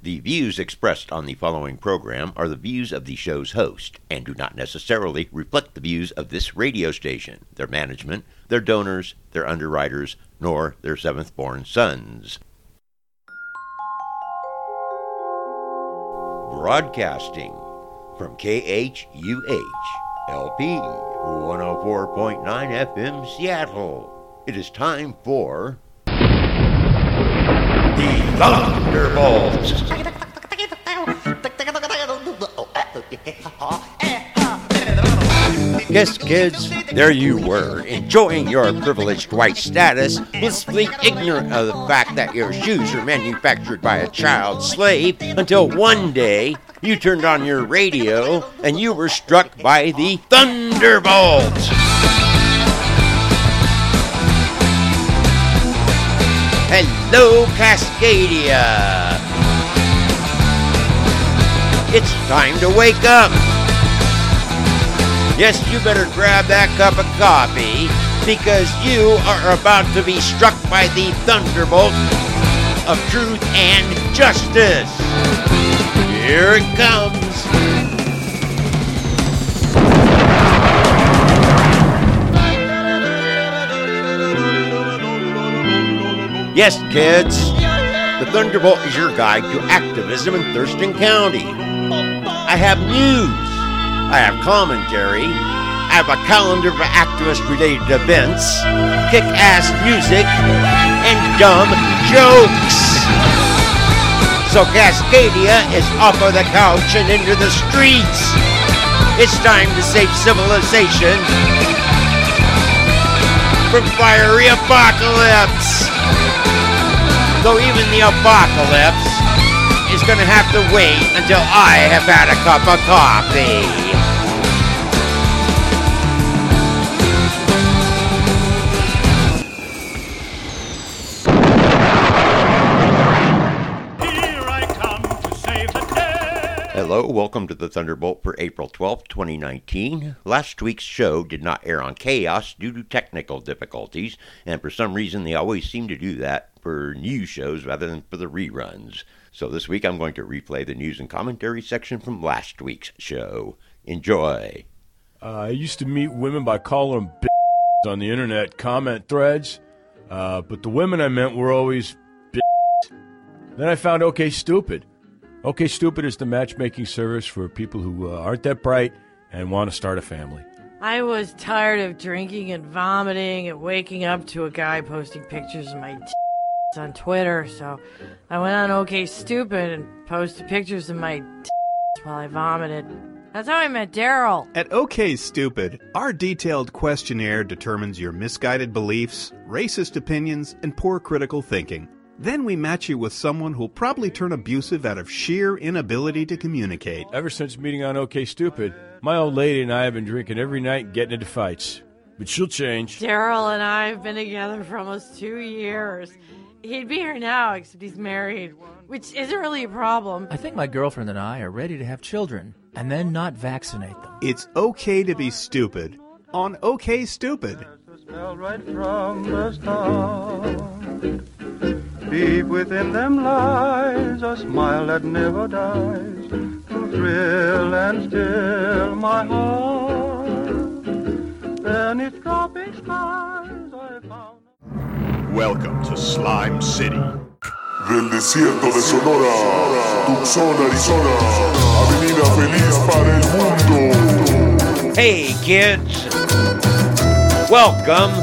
The views expressed on the following program are the views of the show's host and do not necessarily reflect the views of this radio station, their management, their donors, their underwriters, nor their seventh-born sons. Broadcasting from KHUH, LP 104.9 FM, Seattle. It is time for the Thunderbolts. Yes, kids, there you were, enjoying your privileged white status, blissfully ignorant of the fact that your shoes are manufactured by a child slave, until one day you turned on your radio and you were struck by the Thunderbolts. Hello, Cascadia. It's time to wake up. Yes, you better grab that cup of coffee, because you are about to be struck by the thunderbolt of truth and justice. Here it comes. Yes, kids, the Thunderbolt is your guide to activism in Thurston County. I have news. I have commentary. I have a calendar of activist-related events, kick-ass music, and dumb jokes. So Cascadia is off of the couch and into the streets. It's time to save civilization from fiery apocalypse. Though even the apocalypse is going to have to wait until I have had a cup of coffee. Hello, welcome to the Thunderbolt for April 12th, 2019. Last week's show did not air on Chaos due to technical difficulties, and for some reason they always seem to do that for new shows rather than for the reruns. So this week I'm going to replay the news and commentary section from last week's show. Enjoy. I used to meet women by calling them b****s on the internet comment threads, but the women I meant were always b****s. Then I found OK Stupid. OK Stupid is the matchmaking service for people who aren't that bright and want to start a family. I was tired of drinking and vomiting and waking up to a guy posting pictures of my tits on Twitter, so I went on OK Stupid and posted pictures of my tits while I vomited. That's how I met Daryl. At OK Stupid, our detailed questionnaire determines your misguided beliefs, racist opinions, and poor critical thinking. Then we match you with someone who'll probably turn abusive out of sheer inability to communicate. Ever since meeting on OK Stupid, my old lady and I have been drinking every night and getting into fights. But she'll change. Daryl and I have been together for almost 2 years. He'd be here now, except he's married, which isn't really a problem. I think my girlfriend and I are ready to have children, and then not vaccinate them. It's okay to be stupid on OK Stupid. Right from the start. Deep within them lies a smile that never dies, to thrill and still my heart. Then its dropping skies I found. Welcome to Slime City. Del desierto de Sonora, Tucson, Arizona, Avenida Feliz para el mundo. Hey kids, welcome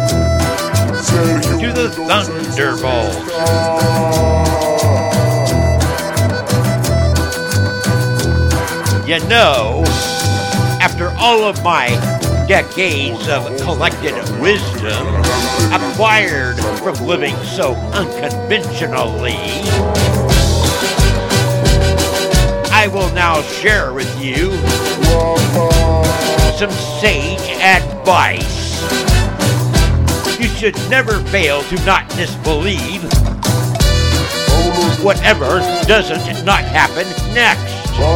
to the Thunderbolts. You know, after all of my decades of collected wisdom acquired from living so unconventionally, I will now share with you some sage advice. You should never fail to not disbelieve whatever doesn't not happen next.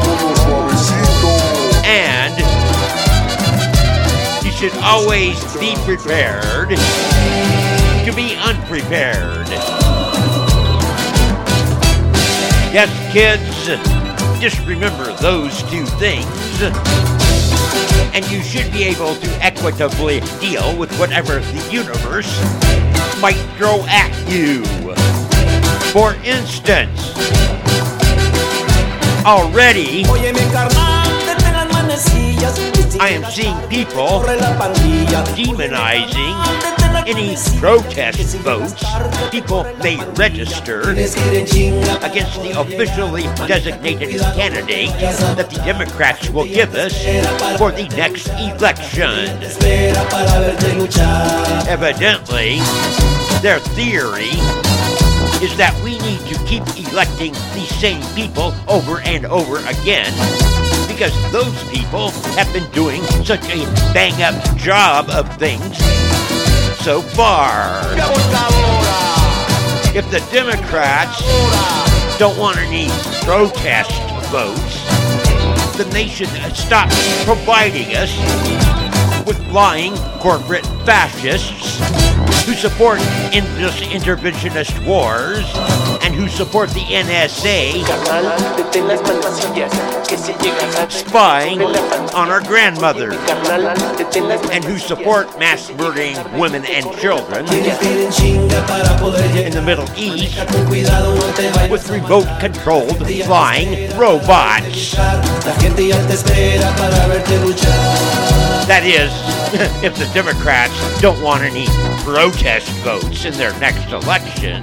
And you should always be prepared to be unprepared. Yes, kids, just remember those two things, and you should be able to equitably deal with whatever the universe might throw at you. For instance, already I am seeing people demonizing any protest votes people may register against the officially designated candidate that the Democrats will give us for the next election. Evidently, their theory is that we need to keep electing these same people over and over again because those people have been doing such a bang-up job of things so far. If the Democrats don't want any protest votes, then they should stop providing us with lying corporate fascists who support endless interventionist wars and who support the NSA spying on our grandmothers and who support mass murdering women and children in the Middle East with remote-controlled flying robots. That is, if the Democrats don't want any protest votes in their next election.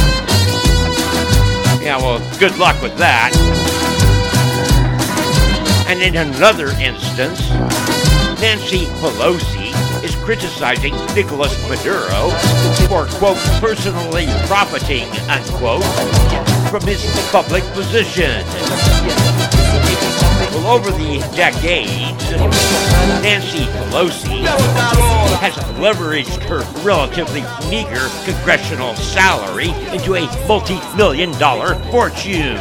Yeah, well, good luck with that. And in another instance, Nancy Pelosi is criticizing Nicolas Maduro for, quote, personally profiting, unquote, from his public position. Well, over the decades, Nancy Pelosi has leveraged her relatively meager congressional salary into a multi-million-dollar fortune.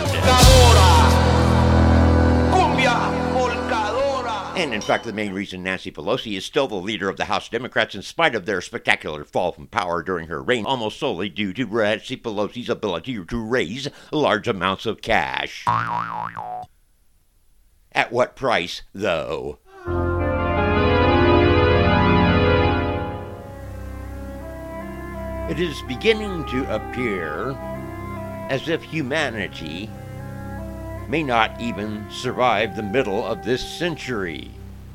And in fact, the main reason Nancy Pelosi is still the leader of the House Democrats in spite of their spectacular fall from power during her reign, almost solely due to Nancy Pelosi's ability to raise large amounts of cash. At what price, though? It is beginning to appear as if humanity may not even survive the middle of this century.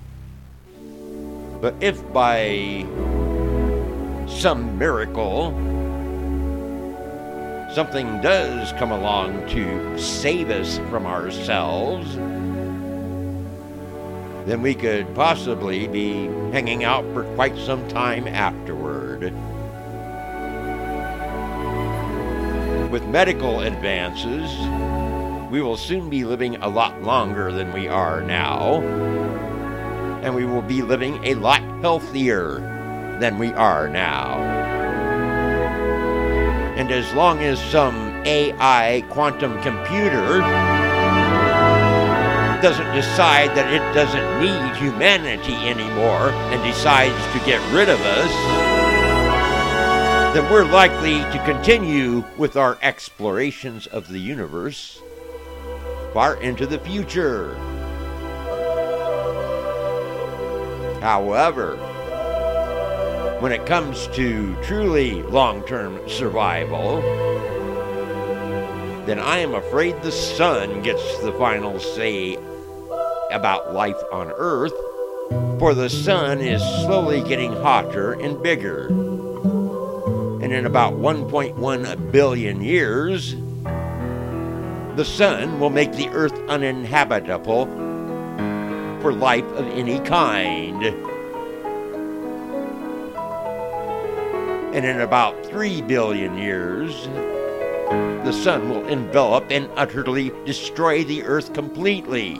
But if by some miracle something does come along to save us from ourselves, then we could possibly be hanging out for quite some time afterward. With medical advances, we will soon be living a lot longer than we are now, and we will be living a lot healthier than we are now. And as long as some AI quantum computer doesn't decide that it doesn't need humanity anymore and decides to get rid of us, then we're likely to continue with our explorations of the universe far into the future. However, when it comes to truly long-term survival, then I am afraid the sun gets the final say about life on Earth, for the sun is slowly getting hotter and bigger. And in about 1.1 billion years, the sun will make the Earth uninhabitable for life of any kind. And in about 3 billion years, the sun will envelop and utterly destroy the Earth completely.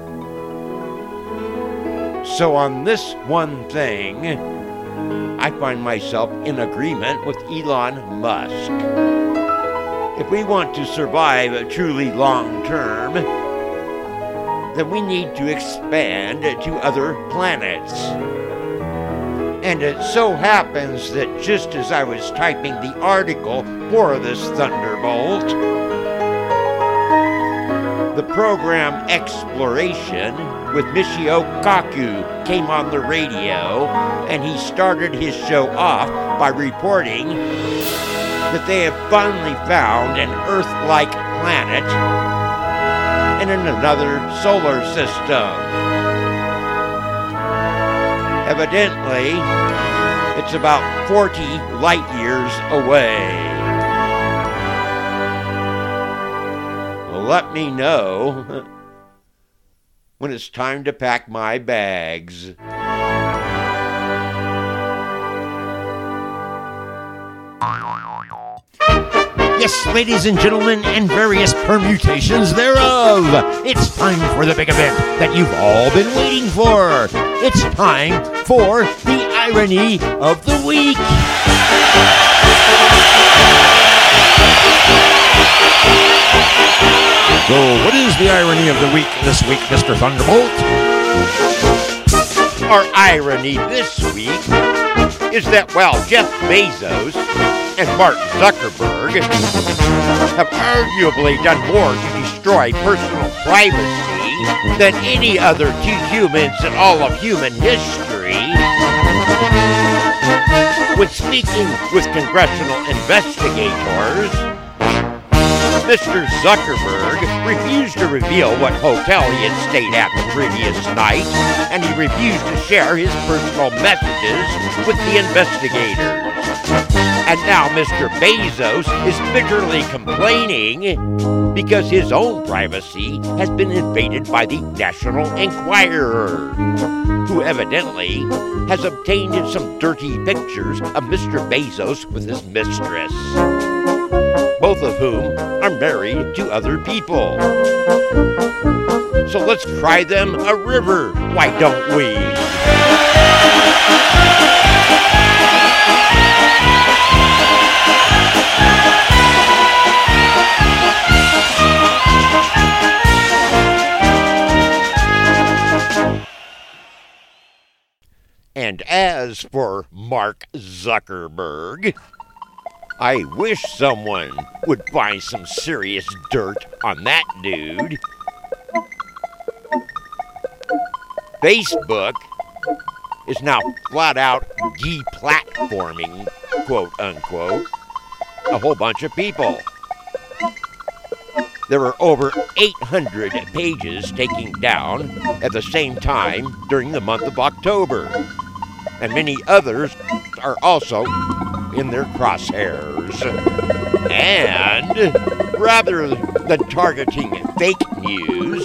So on this one thing, I find myself in agreement with Elon Musk. If we want to survive truly long term, then we need to expand to other planets. And it so happens that just as I was typing the article for this Thunderbolt, The program Exploration with Michio Kaku came on the radio, and he started his show off by reporting that they have finally found an Earth-like planet in another solar system. Evidently, it's about 40 light years away. Let me know when it's time to pack my bags. Yes, ladies and gentlemen, and various permutations thereof, it's time for the big event that you've all been waiting for. It's time for the Irony of the Week. So, what is the irony of the week this week, Mr. Thunderbolt? Our irony this week is that while Jeff Bezos and Mark Zuckerberg have arguably done more to destroy personal privacy than any other two humans in all of human history, when speaking with congressional investigators, Mr. Zuckerberg refused to reveal what hotel he had stayed at the previous night, and he refused to share his personal messages with the investigators. And now Mr. Bezos is bitterly complaining because his own privacy has been invaded by the National Enquirer, who evidently has obtained some dirty pictures of Mr. Bezos with his mistress, both of whom are married to other people. So let's cry them a river, why don't we? And as for Mark Zuckerberg, I wish someone would find some serious dirt on that dude. Facebook is now flat out deplatforming, quote unquote, a whole bunch of people. There were over 800 pages taken down at the same time during the month of October, and many others are also in their crosshairs. And rather than targeting fake news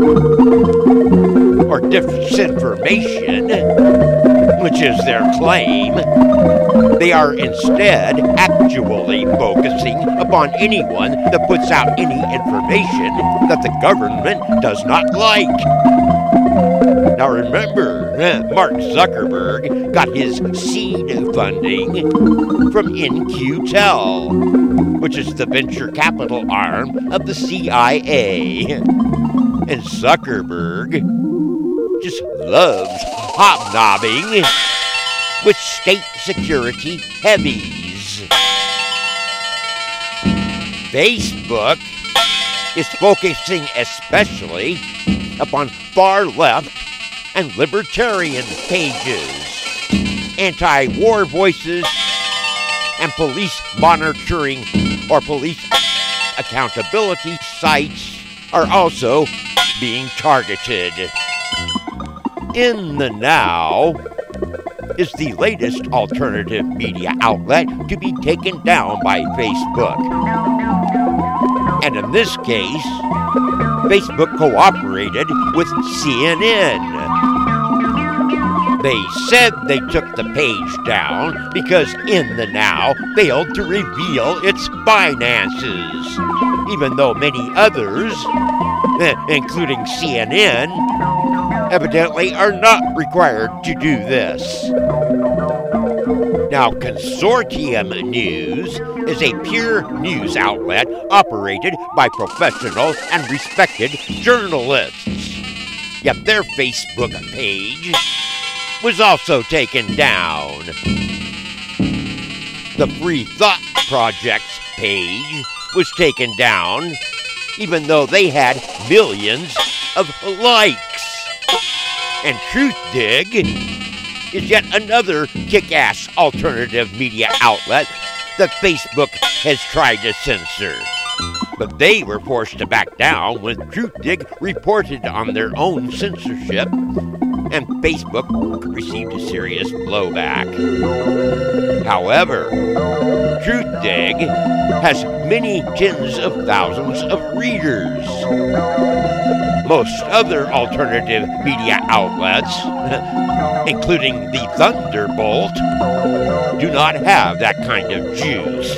or disinformation, which is their claim, they are instead actually focusing upon anyone that puts out any information that the government does not like. Now remember, Mark Zuckerberg got his seed funding from In-Q-Tel, which is the venture capital arm of the CIA. And Zuckerberg just loves hobnobbing with state security heavies. Facebook is focusing especially upon far left and libertarian pages. Anti-war voices and police monitoring or police accountability sites are also being targeted. In the Now is the latest alternative media outlet to be taken down by Facebook. And in this case, Facebook cooperated with CNN. They said they took the page down because In the Now failed to reveal its finances, even though many others, including CNN, evidently are not required to do this. Now, Consortium News is a pure news outlet operated by professional and respected journalists. Yet their Facebook page was also taken down. The Free Thought Project's page was taken down even though they had millions of likes. And TruthDig is yet another kick-ass alternative media outlet that Facebook has tried to censor. But they were forced to back down when TruthDig reported on their own censorship, and Facebook received a serious blowback. However, TruthDig has many tens of thousands of readers. Most other alternative media outlets, including the Thunderbolt, do not have that kind of juice.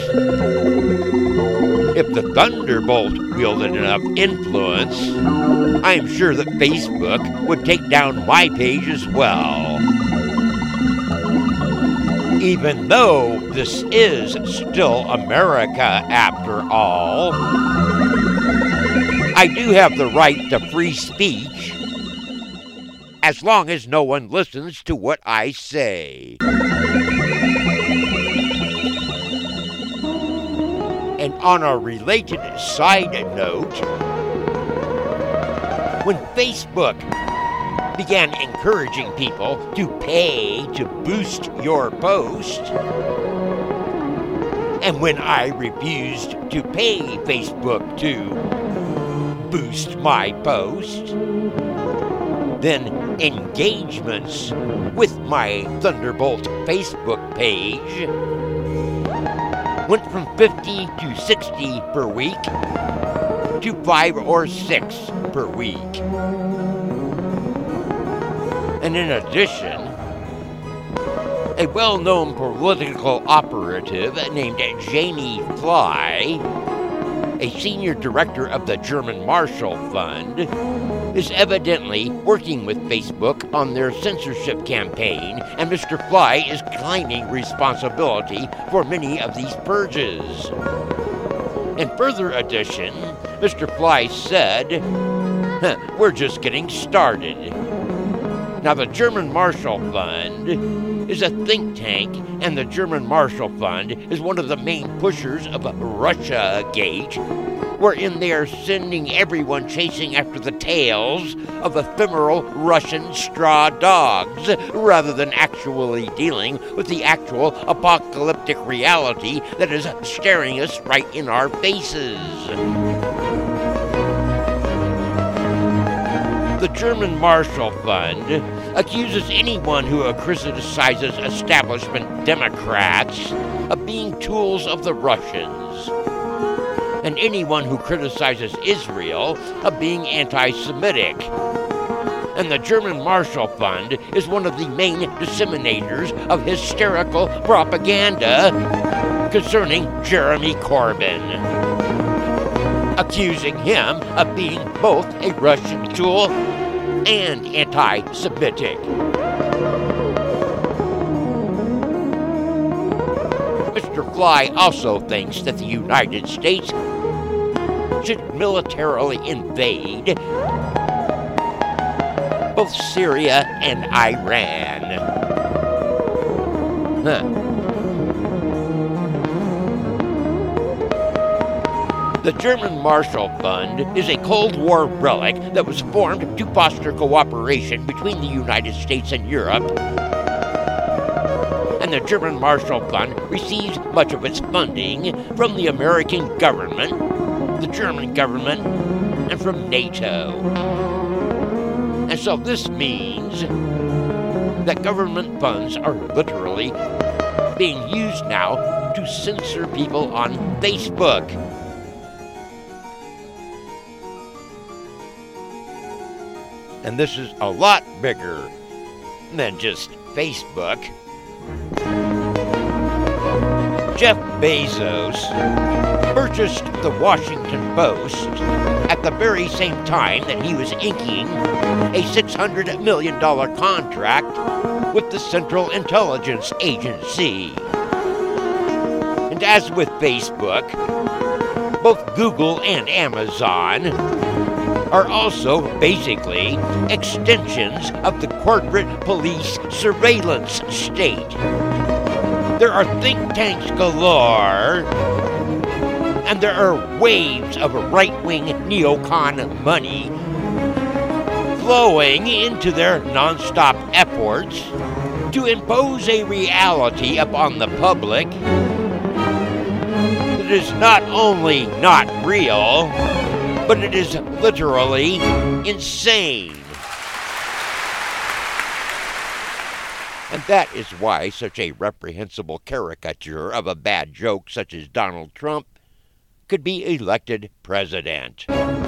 If the Thunderbolt wielded enough influence, I am sure that Facebook would take down my page as well. Even though this is still America after all, I do have the right to free speech as long as no one listens to what I say. And on a related side note, when Facebook began encouraging people to pay to boost your post, and when I refused to pay Facebook to boost my post, then engagements with my Thunderbolt Facebook page went from 50 to 60 per week to 5 or 6 per week. And in addition, a well-known political operative named Jamie Fly, a senior director of the German Marshall Fund, is evidently working with Facebook on their censorship campaign, and Mr. Fly is claiming responsibility for many of these purges. In further addition, Mr. Fly said, "We're just getting started." Now, the German Marshall Fund is a think tank, and the German Marshall Fund is one of the main pushers of Russiagate, wherein they are sending everyone chasing after the tails of ephemeral Russian straw dogs, rather than actually dealing with the actual apocalyptic reality that is staring us right in our faces. The German Marshall Fund accuses anyone who criticizes establishment Democrats of being tools of the Russians, and anyone who criticizes Israel of being anti-Semitic. And the German Marshall Fund is one of the main disseminators of hysterical propaganda concerning Jeremy Corbyn, accusing him of being both a Russian tool and anti-Semitic. Mr. Fly also thinks that the United States should militarily invade both Syria and Iran. The German Marshall Fund is a Cold War relic that was formed to foster cooperation between the United States and Europe. And the German Marshall Fund receives much of its funding from the American government, the German government, and from NATO. And so this means that government funds are literally being used now to censor people on Facebook. And this is a lot bigger than just Facebook. Jeff Bezos purchased the Washington Post at the very same time that he was inking a $600 million contract with the Central Intelligence Agency. And as with Facebook, both Google and Amazon are also basically extensions of the corporate police surveillance state. There are think tanks galore, and there are waves of right-wing neocon money flowing into their nonstop efforts to impose a reality upon the public that is not only not real, but it is literally insane. And that is why such a reprehensible caricature of a bad joke such as Donald Trump could be elected president.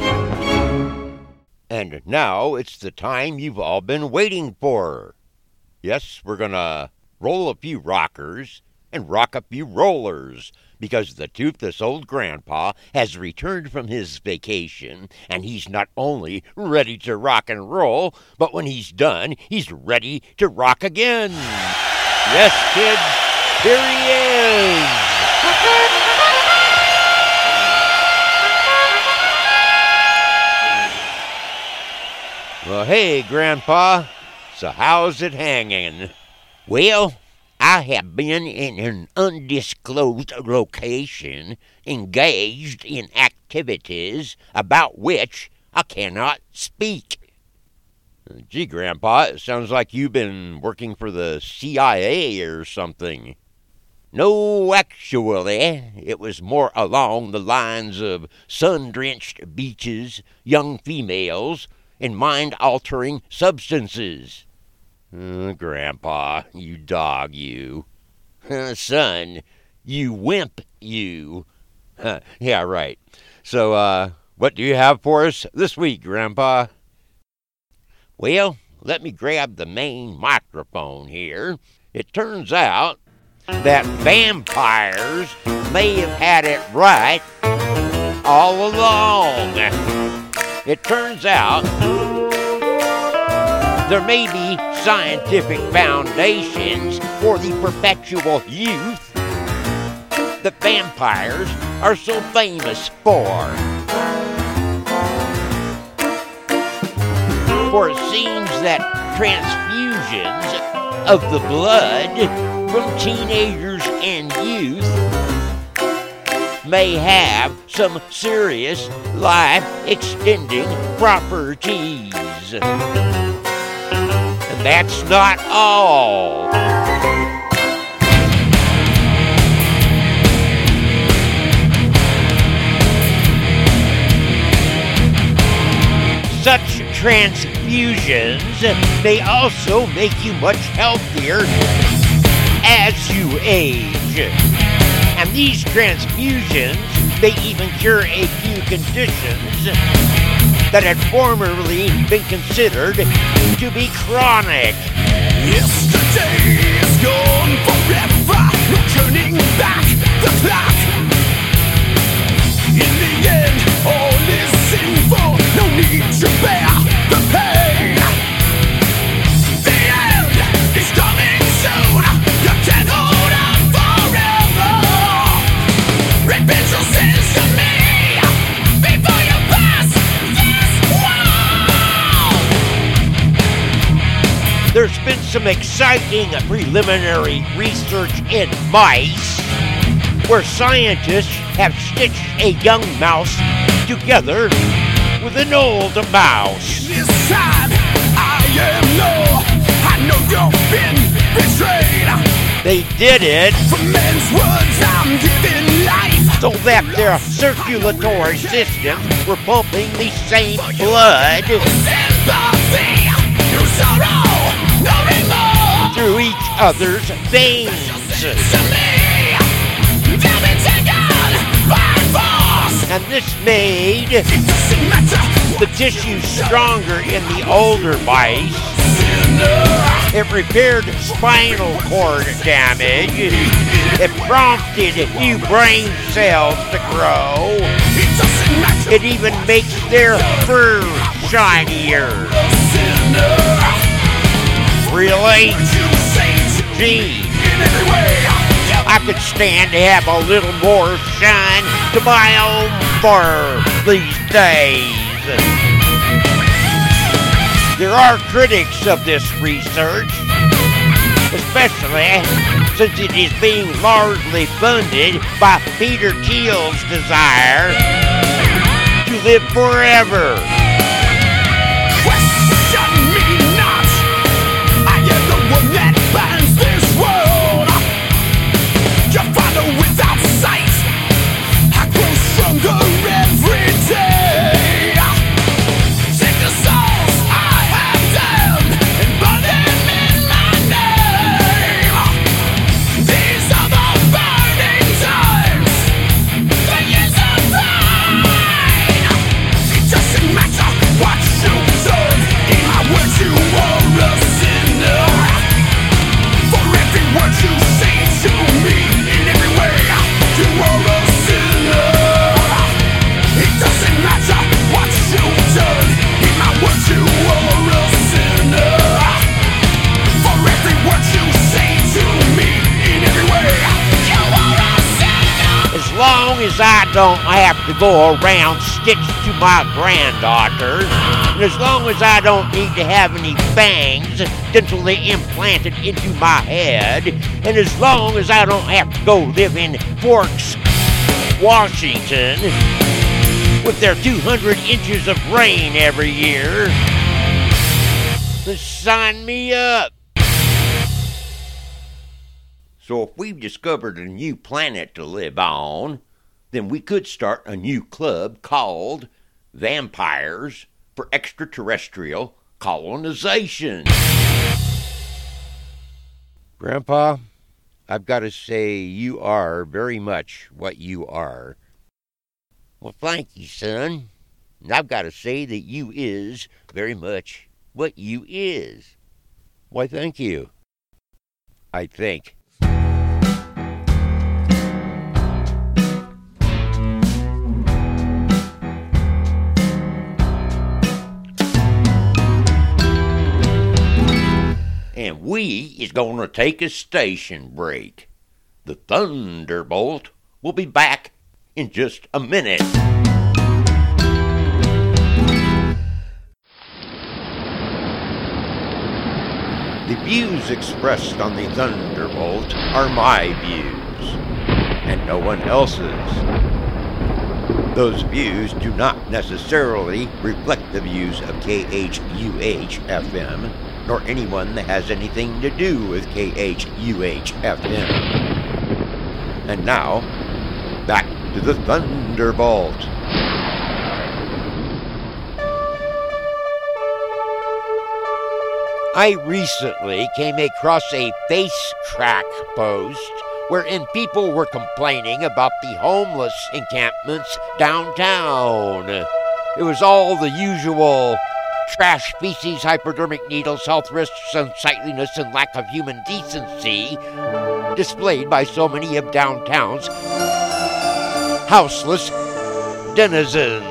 And now it's the time you've all been waiting for. Yes, we're gonna roll a few rockers and rock a few rollers, because the toothless old grandpa has returned from his vacation, and he's not only ready to rock and roll, but when he's done, he's ready to rock again. Yes, kids, here he is. Well, hey, Grandpa, so how's it hanging? Well, I have been in an undisclosed location, engaged in activities about which I cannot speak. Gee, Grandpa, it sounds like you've been working for the CIA or something. No, actually, it was more along the lines of sun-drenched beaches, young females, and mind-altering substances. Grandpa, you dog, you. Son, you wimp, you. Yeah, right. So, what do you have for us this week, Grandpa? Well, let me grab the main microphone here. It turns out that vampires may have had it right all along. It turns out there may be scientific foundations for the perpetual youth that vampires are so famous for. For it seems that transfusions of the blood from teenagers and youth may have some serious life-extending properties. And that's not all. Such transfusions may also make you much healthier as you age. And these transfusions may even cure a few conditions that had formerly been considered to be chronic. Yesterday is gone forever, no turning back the clock. In the end, all is sinful, no need to bear the pain. The end is coming soon, you can't hold on forever. Repent your sins to me before you pass this wall. There's been some exciting preliminary research in mice where scientists have stitched a young mouse together with an old mouse. This time I know you've been betrayed. They did it For men's words I'm giving life, so that their circulatory systems were pumping the same blood sympathy, no sorrow, no remorse. through each other's veins. To me, they'll be taken by force. And this made It doesn't matter the tissue stronger in the older mice. It repaired spinal cord damage. It prompted new brain cells to grow. It doesn't matter It even makes their fur shinier. Really? you say to Gee, in every way. I could stand to have a little more shine to my own fur these days. There are critics of this research, especially since it is being largely funded by Peter Thiel's desire to live forever. Question me not. I am the one that bans this world. Your father without sight. I grow stronger every day. Take the souls I have done and burn them in my name. These are the burning times, the years of pain. It doesn't matter what you've done. In my words, you are a sinner. For every word you say to me, in every way, you are a sinner. It doesn't matter what you've done. In my words, you are a sinner. For every word you say to me, in every way, you are a sinner. As long as I don't have to go around stitched to my granddaughter, and as long as I don't need to have any bangs dentally implanted into my head, and as long as I don't have to go live in Forks, Washington, with their 200 inches of rain every year, then sign me up. So if we've discovered a new planet to live on, then we could start a new club called Vampires for Extraterrestrial Colonization. Grandpa, I've got to say you are very much what you are. Well, thank you, son. And I've got to say that you is very much what you is. Why, thank you. I think. And we is going to take a station break. The Thunderbolt will be back in just a minute. The views expressed on the Thunderbolt are my views, and no one else's. Those views do not necessarily reflect the views of KHUH-FM, nor anyone that has anything to do with KHUH-FM. And now, back to the Thunderbolt. I recently came across a FaceTrack post wherein people were complaining about the homeless encampments downtown. It was all the usual trash, feces, hypodermic needles, health risks, unsightliness, and lack of human decency displayed by so many of downtown's houseless denizens.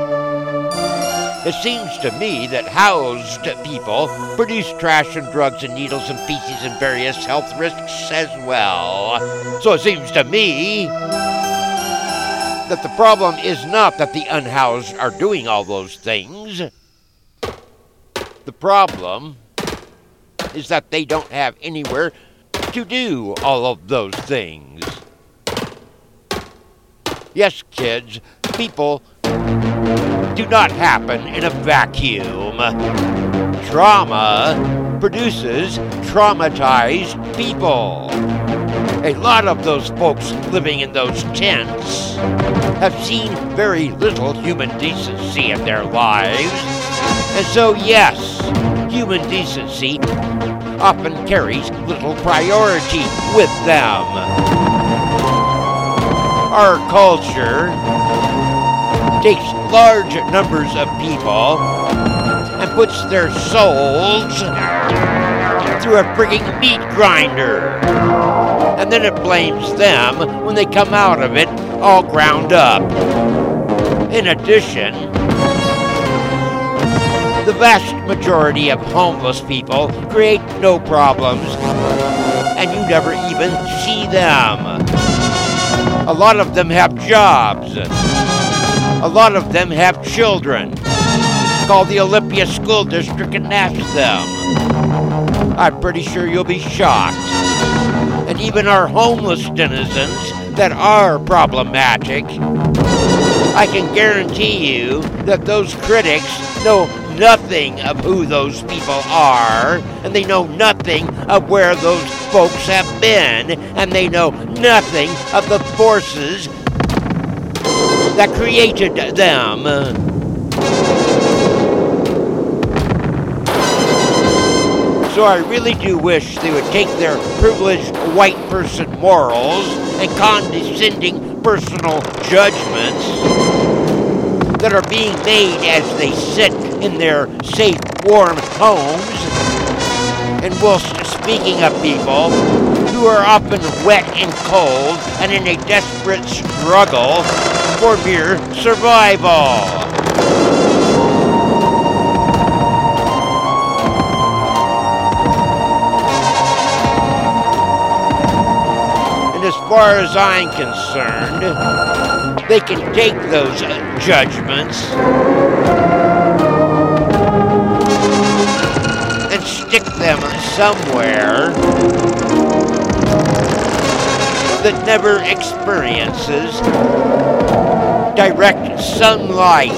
It seems to me that housed people produce trash and drugs and needles and feces and various health risks as well. So it seems to me that the problem is not that the unhoused are doing all those things. The problem is that they don't have anywhere to do all of those things. Yes, kids, people do not happen in a vacuum. Trauma produces traumatized people. A lot of those folks living in those tents have seen very little human decency in their lives. And so, yes, human decency often carries little priority with them. Our culture takes large numbers of people and puts their souls through a frigging meat grinder. And then it blames them when they come out of it all ground up. In addition, the vast majority of homeless people create no problems, and you never even see them. A lot of them have jobs. A lot of them have children. Call the Olympia School District and ask them. I'm pretty sure you'll be shocked. And and even our homeless denizens that are problematic, I can guarantee you that those critics know nothing of who those people are, and they know nothing of where those folks have been, and they know nothing of the forces that created them. So I really do wish they would take their privileged white person morals and condescending personal judgments that are being made as they sit in their safe, warm homes. And whilst speaking of people who are often wet and cold and in a desperate struggle for mere survival. And as far as I'm concerned, they can take those judgments and stick them somewhere that never experiences direct sunlight.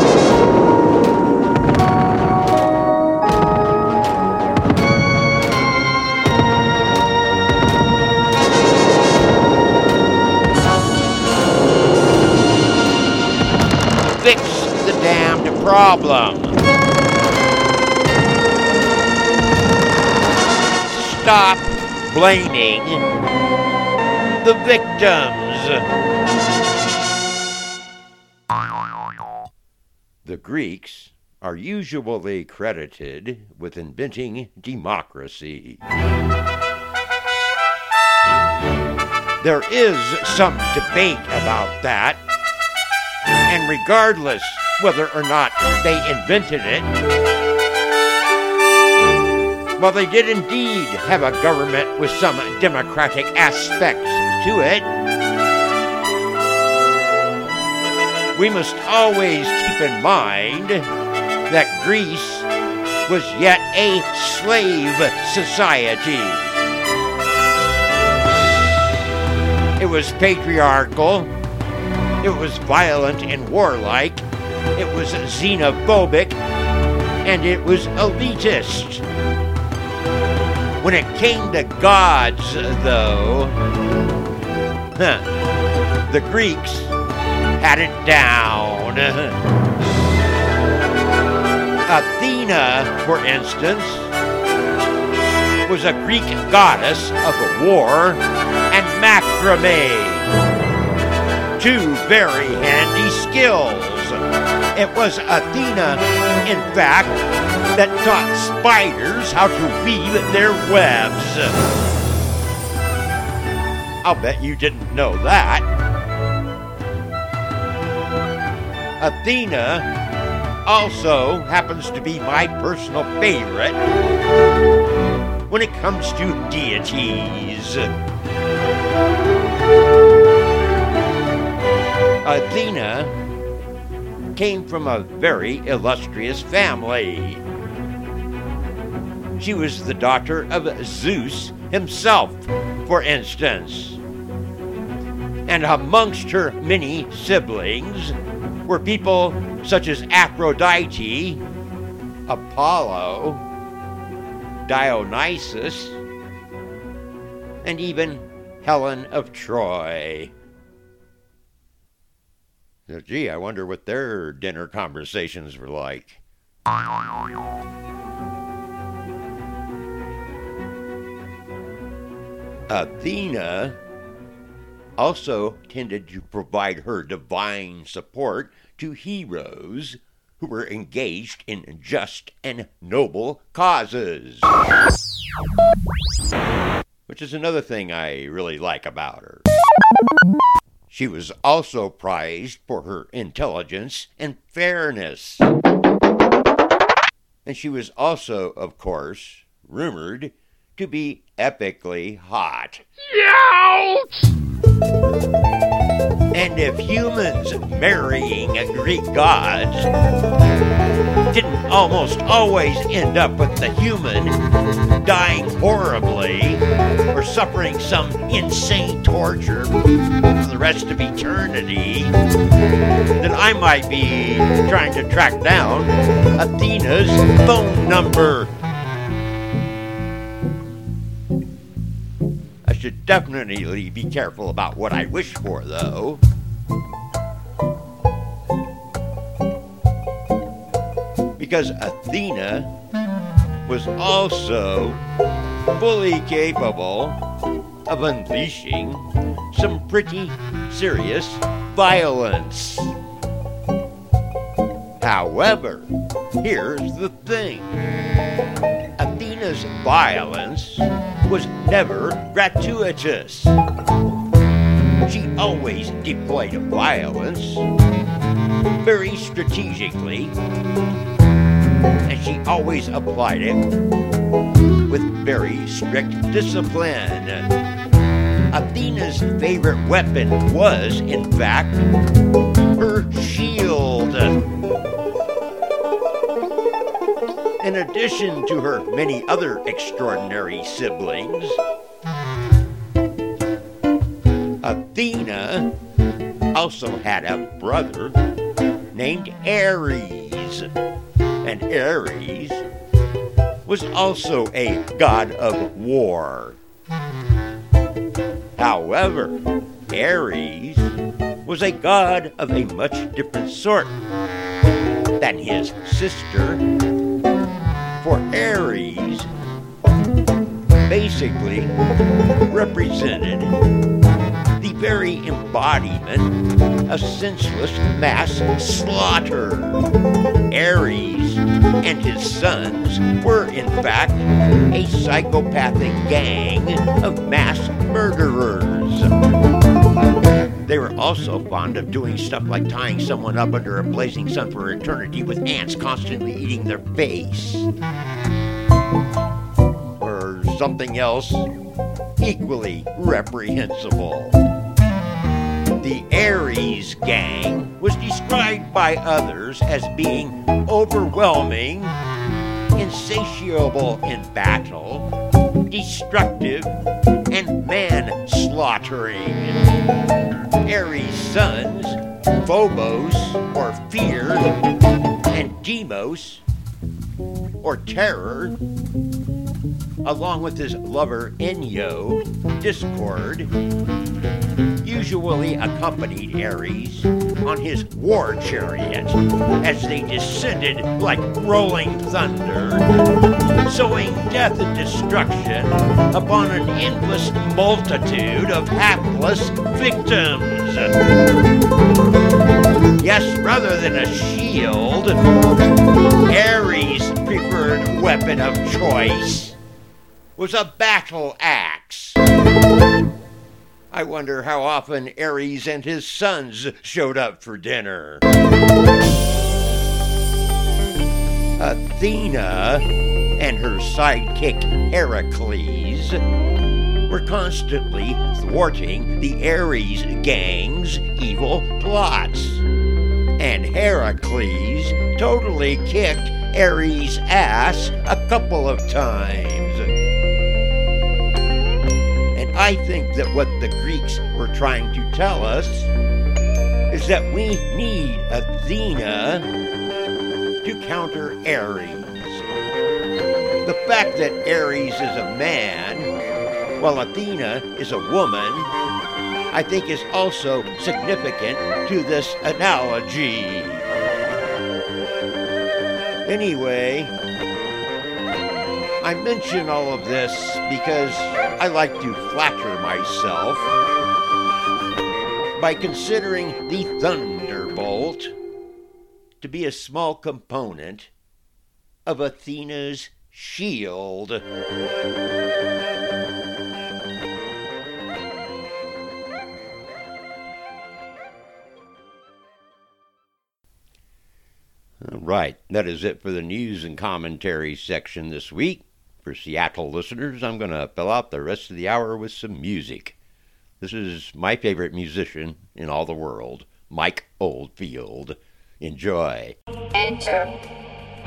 Fix the damned problem. Stop blaming the victims. The Greeks are usually credited with inventing democracy. There is some debate about that, and regardless whether or not they invented it, while they did indeed have a government with some democratic aspects to it, we must always keep in mind that Greece was yet a slave society. It was patriarchal, it was violent and warlike, it was xenophobic, and it was elitist. When it came to gods, though, the Greeks had it down. Athena, for instance, was a Greek goddess of war and macrame. Two very handy skills. It was Athena, in fact, that taught spiders how to weave their webs. I'll bet you didn't know that. Athena also happens to be my personal favorite when it comes to deities. Athena came from a very illustrious family. She was the daughter of Zeus himself, for instance. And amongst her many siblings were people such as Aphrodite, Apollo, Dionysus, and even Helen of Troy. So, gee, I wonder what their dinner conversations were like. Athena also tended to provide her divine support to heroes who were engaged in just and noble causes. Which is another thing I really like about her. She was also prized for her intelligence and fairness. And she was also, of course, rumored to be epically hot. Youch! And if humans marrying Greek gods didn't almost always end up with the human dying horribly or suffering some insane torture for the rest of eternity, then I might be trying to track down Athena's phone number. I should definitely be careful about what I wish for, though. Because Athena was also fully capable of unleashing some pretty serious violence. However, here's the thing. Athena's violence was never gratuitous. She always deployed violence very strategically, and she always applied it with very strict discipline. Athena's favorite weapon was, in fact, her shield. In addition to her many other extraordinary siblings, Athena also had a brother named Ares. And Ares was also a god of war. However, Ares was a god of a much different sort than his sister, for Ares basically represented the very embodiment of senseless mass slaughter. Ares and his sons were, in fact, a psychopathic gang of mass murderers. They were also fond of doing stuff like tying someone up under a blazing sun for eternity with ants constantly eating their face. Or something else equally reprehensible. The Ares gang was described by others as being overwhelming, insatiable in battle, destructive, and man-slaughtering. Ares' sons, Phobos, or Fear, and Deimos, or Terror, along with his lover Enyo, Discord, usually accompanied Ares on his war chariot as they descended like rolling thunder, sowing death and destruction upon an endless multitude of hapless victims. Yes, rather than a shield, Ares' preferred weapon of choice was a battle axe. I wonder how often Ares and his sons showed up for dinner. Athena and her sidekick Heracles were constantly thwarting the Ares gang's evil plots. And Heracles totally kicked Ares' ass a couple of times. I think that what the Greeks were trying to tell us is that we need Athena to counter Ares. The fact that Ares is a man, while Athena is a woman, I think is also significant to this analogy. Anyway, I mention all of this because I like to flatter myself by considering the thunderbolt to be a small component of Athena's shield. All right, that is it for the news and commentary section this week. For Seattle listeners, I'm going to fill out the rest of the hour with some music. This is my favorite musician in all the world, Mike Oldfield. Enjoy. Enter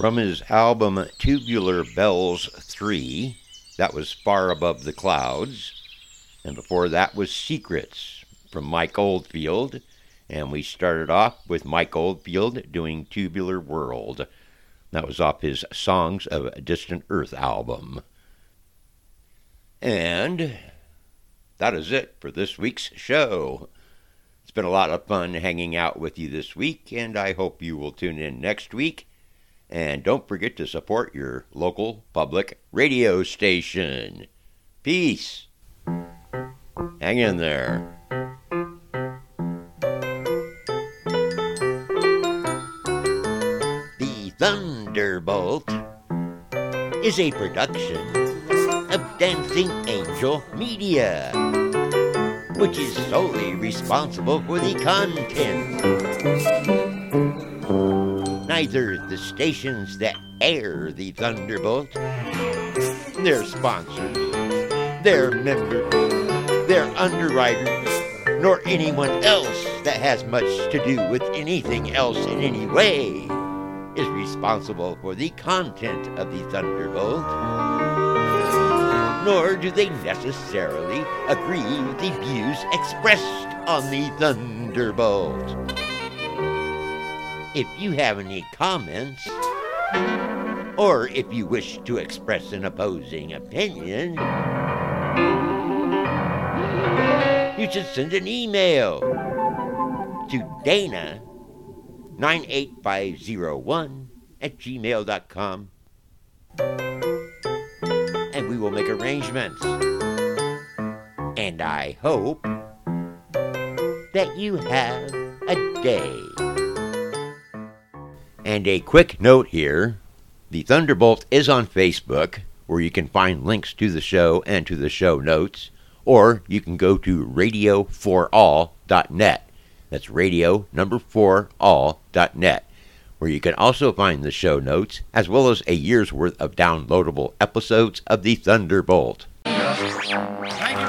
From his album Tubular Bells 3, that was Far Above the Clouds. And before that was Secrets from Mike Oldfield. And we started off with Mike Oldfield doing Tubular World. That was off his Songs of Distant Earth album. And that is it for this week's show. It's been a lot of fun hanging out with you this week, and I hope you will tune in next week. And don't forget to support your local public radio station. Peace. Hang in there. The Thunderbolt is a production of Dancing Angel Media, which is solely responsible for the content. Neither the stations that air the Thunderbolt, their sponsors, their members, their underwriters, nor anyone else that has much to do with anything else in any way is responsible for the content of the Thunderbolt. Nor do they necessarily agree with the views expressed on the Thunderbolt. If you have any comments, or if you wish to express an opposing opinion, you should send an email to Dana98501@gmail.com, and we will make arrangements. And I hope that you have a day. And a quick note here, the Thunderbolt is on Facebook, where you can find links to the show and to the show notes, or you can go to radio4all.net. That's radio4all.net, where you can also find the show notes, as well as a year's worth of downloadable episodes of the Thunderbolt. Thank